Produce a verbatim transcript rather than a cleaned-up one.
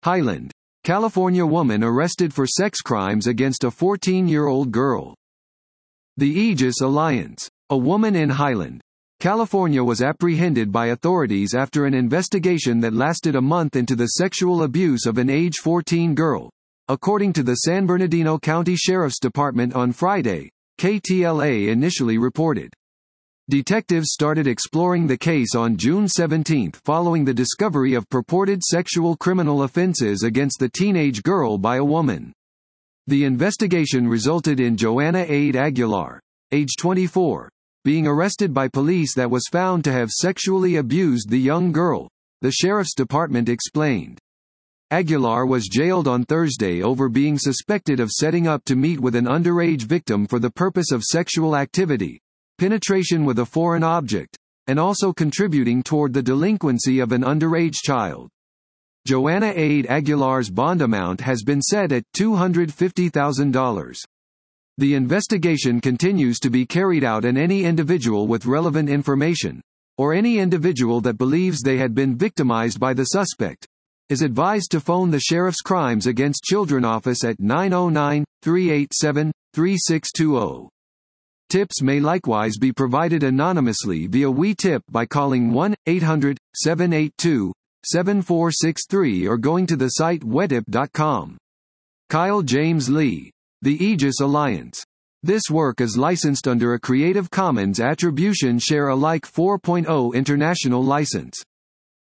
Highland, California woman arrested for sex crimes against a fourteen-year-old girl. The Aegis Alliance. A woman in Highland, California was apprehended by authorities after an investigation that lasted a month into the sexual abuse of an age fourteen girl, according to the San Bernardino County Sheriff's Department on Friday, K T L A initially reported. Detectives started exploring the case on June seventeenth following the discovery of purported sexual criminal offenses against the teenage girl by a woman. The investigation resulted in Joanna Ade Aguilar, age twenty-four, being arrested by police that was found to have sexually abused the young girl, the sheriff's department explained. Aguilar was jailed on Thursday over being suspected of setting up to meet with an underage victim for the purpose of sexual activity, penetration with a foreign object, and also contributing toward the delinquency of an underage child. Joanna Ade Aguilar's bond amount has been set at two hundred fifty thousand dollars. The investigation continues to be carried out, and any individual with relevant information, or any individual that believes they had been victimized by the suspect, is advised to phone the Sheriff's Crimes Against Children office at nine oh nine, three eight seven, three six two zero. Tips may likewise be provided anonymously via WeTip by calling one eight hundred, seven eight two, seven four six three or going to the site wetip dot com. Kyle James Lee. The Aegis Alliance. This work is licensed under a Creative Commons Attribution Share Alike four point oh international license.